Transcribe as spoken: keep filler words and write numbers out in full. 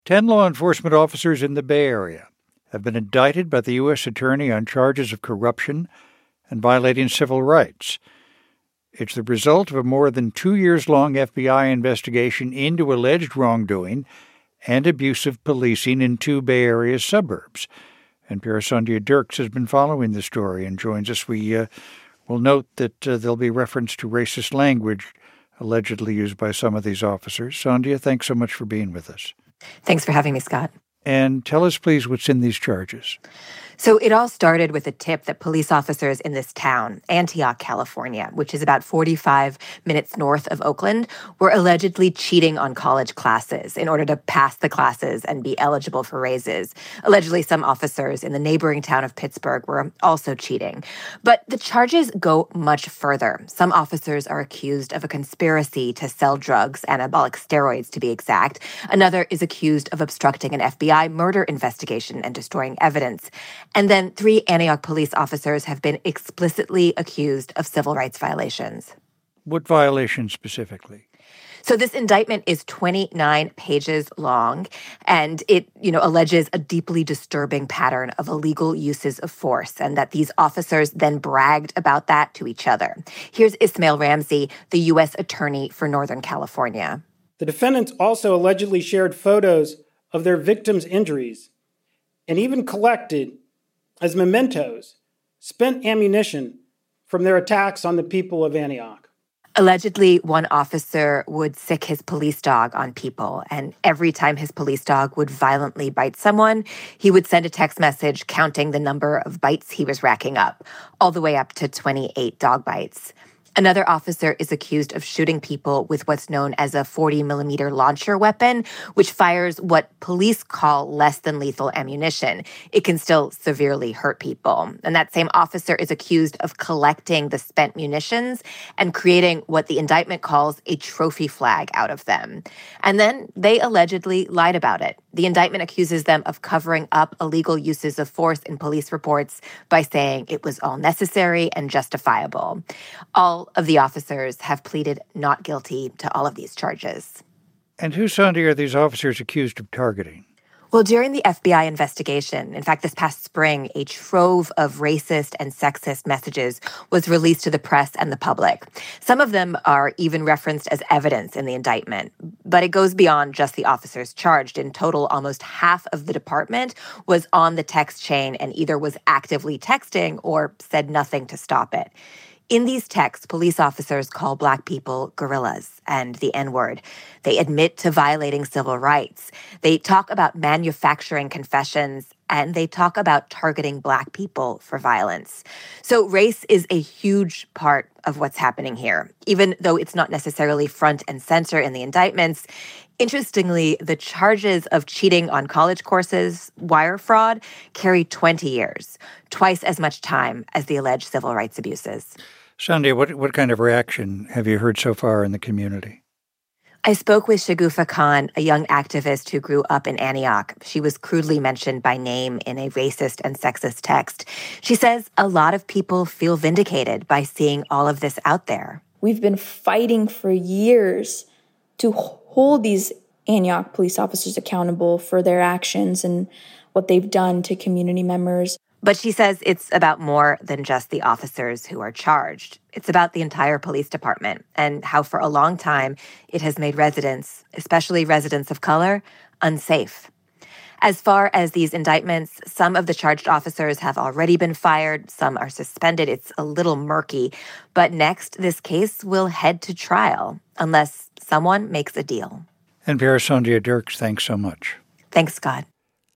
Ten law enforcement officers in the Bay Area have been indicted by the U S Attorney on charges of corruption and violating civil rights. It's the result of a more than two years long F B I investigation into alleged wrongdoing and abusive policing in two Bay Area suburbs. N P R's Sandhya Dirks has been following the story and joins us. We uh, will note that uh, there'll be reference to racist language allegedly used by some of these officers. Sandhya, thanks so much for being with us. Thanks for having me, Scott. And tell us, please, what's in these charges. So it all started with a tip that police officers in this town, Antioch, California, which is about forty-five minutes north of Oakland, were allegedly cheating on college classes in order to pass the classes and be eligible for raises. Allegedly, some officers in the neighboring town of Pittsburgh were also cheating. But the charges go much further. Some officers are accused of a conspiracy to sell drugs, anabolic steroids to be exact. Another is accused of obstructing an F B I murder investigation and destroying evidence. And then three Antioch police officers have been explicitly accused of civil rights violations. What violations specifically? So this indictment is twenty-nine pages long, and it, you know, alleges a deeply disturbing pattern of illegal uses of force, and that these officers then bragged about that to each other. Here's Ismail Ramsey, the U S Attorney for Northern California. The defendants also allegedly shared photos of their victims' injuries and even collected, as mementos, spent ammunition from their attacks on the people of Antioch. Allegedly, one officer would sick his police dog on people, and every time his police dog would violently bite someone, he would send a text message counting the number of bites he was racking up, all the way up to twenty-eight dog bites. Another officer is accused of shooting people with what's known as a forty millimeter launcher weapon, which fires what police call less than lethal ammunition. It can still severely hurt people. And that same officer is accused of collecting the spent munitions and creating what the indictment calls a trophy flag out of them. And then they allegedly lied about it. The indictment accuses them of covering up illegal uses of force in police reports by saying it was all necessary and justifiable. All of the officers have pleaded not guilty to all of these charges. And who, Sandhya, are these officers accused of targeting? Well, during the F B I investigation, in fact, this past spring, a trove of racist and sexist messages was released to the press and the public. Some of them are even referenced as evidence in the indictment, but it goes beyond just the officers charged. In total, almost half of the department was on the text chain and either was actively texting or said nothing to stop it. In these texts, police officers call Black people gorillas and the N-word. They admit to violating civil rights. They talk about manufacturing confessions, and they talk about targeting Black people for violence. So race is a huge part of what's happening here, even though it's not necessarily front and center in the indictments. Interestingly, the charges of cheating on college courses, wire fraud, carry twenty years, twice as much time as the alleged civil rights abuses. Sandhya, what, what kind of reaction have you heard so far in the community? I spoke with Shagufa Khan, a young activist who grew up in Antioch. She was crudely mentioned by name in a racist and sexist text. She says a lot of people feel vindicated by seeing all of this out there. We've been fighting for years to hold these Antioch police officers accountable for their actions and what they've done to community members. But she says it's about more than just the officers who are charged. It's about the entire police department and how for a long time it has made residents, especially residents of color, unsafe. As far as these indictments, some of the charged officers have already been fired. Some are suspended. It's a little murky. But next, this case will head to trial unless someone makes a deal. N P R's Sandhya Dirks, thanks so much. Thanks, Scott.